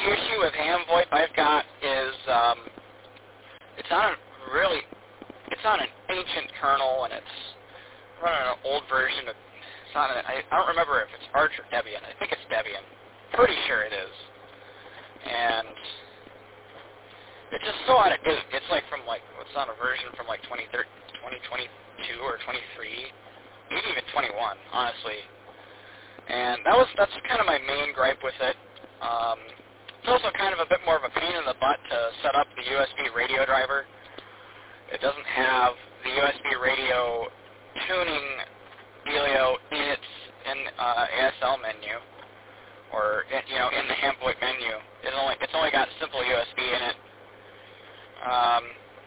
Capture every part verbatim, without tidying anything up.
issue with ham VoIP I've got is um, it's on a really, it's on an ancient kernel, and it's running an old version of, it's on an, I, I don't remember if it's Arch or Debian. I think it's Debian. Pretty sure it is. And it's just so out of date. It's like from like, it's on a version from like twenty twenty-two or twenty-three, maybe even twenty-one, honestly. And that was, that's kind of my main gripe with it. Um, it's also kind of a bit more of a pain in the butt to set up the U S B radio driver. It doesn't have the U S B radio tuning dealio in its in uh, A S L menu, or in, you know, in the ham VoIP menu. It only it's only got simple U S B in it. Um,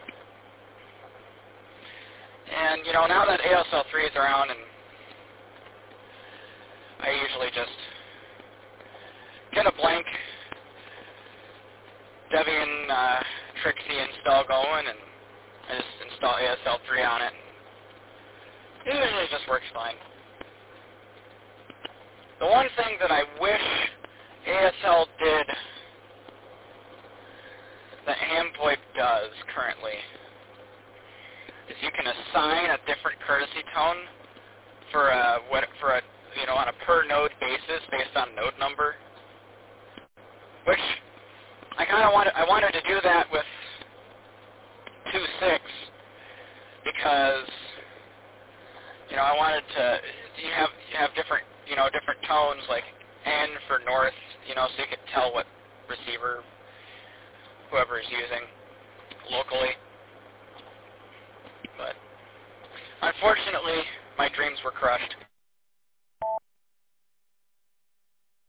and you know, now that A S L three is around, and I usually just get a blank Debian uh, Trixie install going, and I just install A S L three on it. It usually just works fine. The one thing that I wish A S L did that ham VoIP does currently is you can assign a different courtesy tone for a what for a you know on a per node basis based on node number, which I kind of wanted I wanted to do that with two point six because you know I wanted to you have you have different you know different tones like N for north, you know, so you could tell what receiver whoever is using locally. But unfortunately, my dreams were crushed.